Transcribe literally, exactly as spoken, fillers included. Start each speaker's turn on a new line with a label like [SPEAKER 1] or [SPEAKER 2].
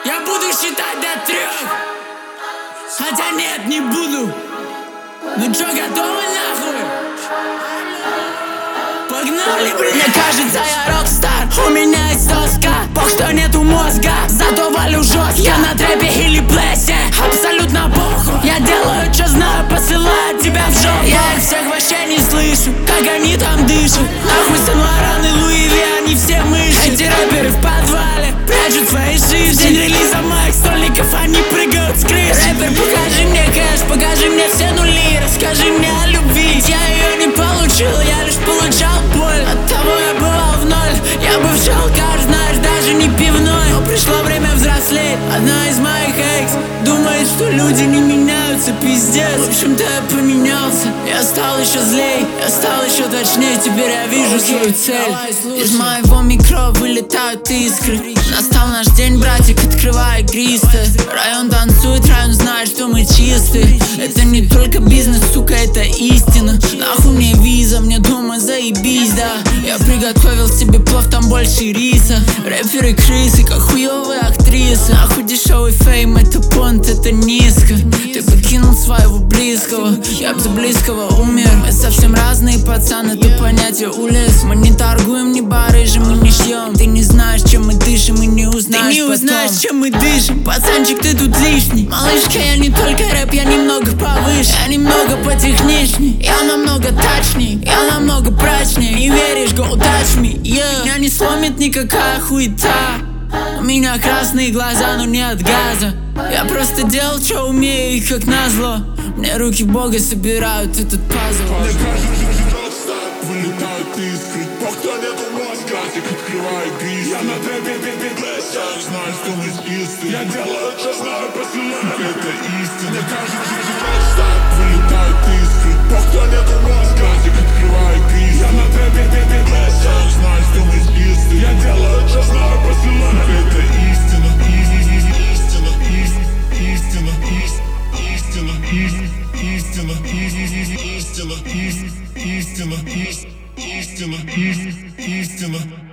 [SPEAKER 1] Я буду считать до трех. Хотя нет, не буду. Ну чё, готовы нахуй? Погнали, блин. Мне кажется, я рокстар, у меня есть тоска. Бог, что нету мозга, зато валю жестко. Я на трэпе или плесе, абсолютно похуй. Я делаю, что знаю, посылаю тебя в жопу. Я их всех вообще не слышу, как они там дышат. Нахуй Сен-Лоран и Луи Ви, они все мыши. Эти рэперы в подвале прячут свои жизни. В день релиза моих стольников они прыгают с крыш. Рэпер, покажи мне кэш, покажи мне все нули. Расскажи мне о любви, ведь я ее не получил, я лишь получал боль. Оттого я бывал в ноль, я бы в шелках, знаешь, даже не пивной. Но пришло время взрослеть, одна из моих экс думает, что люди не меняются, пиздец. В общем-то я поменялся, я стал еще злей, я стал еще точнее. Теперь я вижу okay, свою цель. Из моего микро вылетают искры. Настал наш день, братик, открывай игристое. Район танцует, район знает, что мы чистые. Это не только бизнес, сука, это истина. Нахуй мне виза, мне дома заебись, да. Я приготовил себе плов, там больше риса. Рэперы крысы, как хуёвые актрисы. Нахуй дешевый фейм, это понт, это низко. Ты покинул своего близкого, я б за близкого умер. Мы совсем разные пацаны, ты понятие улез. Мы не торгуем, не барыжим, мы не шьем. Ты не знаешь, чем мы дышим, и не узнаешь потом. Ты не узнаешь, чем мы дышим, пацанчик, ты тут лишний. Малышка, я не только рэп, я немного повыше. Я немного потехничней, я намного точней, я намного прачней. Не веришь, go touch me, yeah. Меня не сломит никакая хуета. У меня красные глаза, но нет газа. Я просто делал, что умею, и как назло мне руки Бога собирают этот пазл.
[SPEAKER 2] Мне кажется, рокстар, вылетают искры. Бог, кто нету мозга, открывай грязь. Я на трэпе пи-пи-плэсе, знаю, что мы чистые. Я делаю, что знаю, посылаю, это истина. Мне кажется, рокстар, вылетают искры. Бог, кто нету мозга, открывай грязь. Я на трэпе пи-пи-плэсе, знаю, что мы чистые. Я делаю, что знаю, посылаю, это истина. Истина, истина, истина, истина, истина, истина, истина, истина, истина, истина, истина.